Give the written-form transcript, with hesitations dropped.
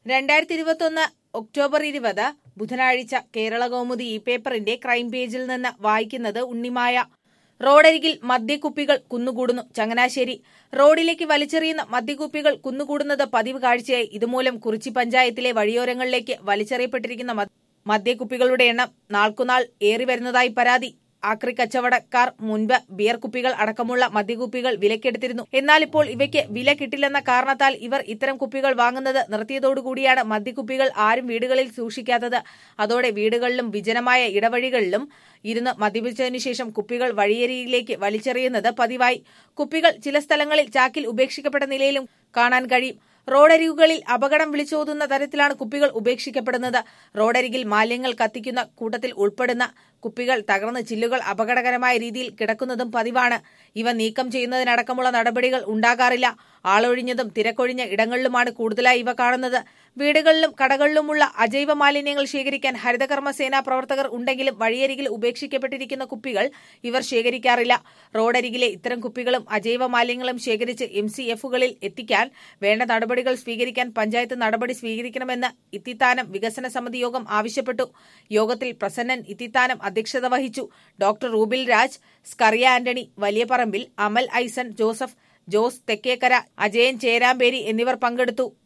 2021 October 20 ബുധനാഴ്ച കേരളകൗമുദി ഈ പേപ്പറിന്റെ ക്രൈം പേജിൽ നിന്ന് വായിക്കുന്നത് ഉണ്ണിമായ. റോഡരികിൽ മദ്യക്കുപ്പികൾ കുന്നുകൂടുന്നു. ചങ്ങനാശ്ശേരി റോഡിലേക്ക് വലിച്ചെറിയുന്ന മദ്യക്കുപ്പികൾ കുന്നുകൂടുന്നത് പതിവ് കാഴ്ചയായി. ഇതുമൂലം കുറിച്ചി പഞ്ചായത്തിലെ വഴിയോരങ്ങളിലേക്ക് വലിച്ചെറിയപ്പെട്ടിരിക്കുന്ന മദ്യക്കുപ്പികളുടെ എണ്ണം നാൾക്കുനാൾ ഏറി വരുന്നതായി പരാതി. ആക്രി കച്ചവടക്കാർ മുൻപ് ബിയർ കുപ്പികൾ അടക്കമുള്ള മദ്യക്കുപ്പികൾ വിലക്കെടുത്തിരുന്നു. എന്നാൽ ഇപ്പോൾ ഇവയ്ക്ക് വില കിട്ടില്ലെന്ന കാരണത്താൽ ഇവർ ഇത്തരം കുപ്പികൾ വാങ്ങുന്നത് നിർത്തിയതോടുകൂടിയാണ് മദ്യക്കുപ്പികൾ ആരും വീടുകളിൽ സൂക്ഷിക്കാത്തത്. അതോടെ വീടുകളിലും വിജനമായ ഇടവഴികളിലും ഇരുന്ന് മദ്യപിച്ചതിനു ശേഷം കുപ്പികൾ വഴിയരികിലേക്ക് വലിച്ചെറിയുന്നത് പതിവായി. കുപ്പികൾ ചില സ്ഥലങ്ങളിൽ ചാക്കിൽ ഉപേക്ഷിക്കപ്പെട്ട നിലയിലും കാണാൻ കഴിയും. റോഡരികുകളിൽ അപകടം വിളിച്ചോതുന്ന തരത്തിലാണ് കുപ്പികൾ ഉപേക്ഷിക്കപ്പെടുന്നത്. റോഡരികിൽ മാലിന്യങ്ങൾ കത്തിക്കുന്ന കൂട്ടത്തിൽ ഉൾപ്പെടുന്ന കുപ്പികൾ തകർന്ന് ചില്ലുകൾ അപകടകരമായ രീതിയിൽ കിടക്കുന്നതും പതിവാണ്. ഇവ നീക്കം ചെയ്യുന്നതിനടക്കമുള്ള നടപടികൾ ഉണ്ടാകാറില്ല. ആളൊഴിഞ്ഞതും തിരക്കൊഴിഞ്ഞ ഇടങ്ങളിലുമാണ് കൂടുതലായി ഇവ കാണുന്നത്. വീടുകളിലും കടകളിലുമുള്ള അജൈവ മാലിന്യങ്ങൾ ശേഖരിക്കാൻ ഹരിതകർമ്മസേനാ പ്രവർത്തകർ ഉണ്ടെങ്കിലും വഴിയരികിൽ ഉപേക്ഷിക്കപ്പെട്ടിരിക്കുന്ന കുപ്പികൾ ഇവർ ശേഖരിക്കാറില്ല. റോഡരികിലെ ഇത്തരം കുപ്പികളും അജൈവ മാലിന്യങ്ങളും ശേഖരിച്ച് MCFകളിൽ എത്തിക്കാൻ വേണ്ട നടപടികൾ സ്വീകരിക്കാൻ പഞ്ചായത്ത് നടപടി സ്വീകരിക്കണമെന്ന് ഇത്തിത്താനം വികസന സമിതി യോഗം ആവശ്യപ്പെട്ടു. യോഗത്തിൽ പ്രസന്നൻ ഇത്തിത്താനം അധ്യക്ഷത വഹിച്ചു. ഡോക്ടർ റൂബിൽ രാജ്, സ്കറിയ ആന്റണി വലിയപറമ്പിൽ, അമൽ ഐസൺ ജോസഫ്, ജോസ് തെക്കേക്കര, അജയൻ ചേരാമ്പേരി എന്നിവർ പങ്കെടുത്തു.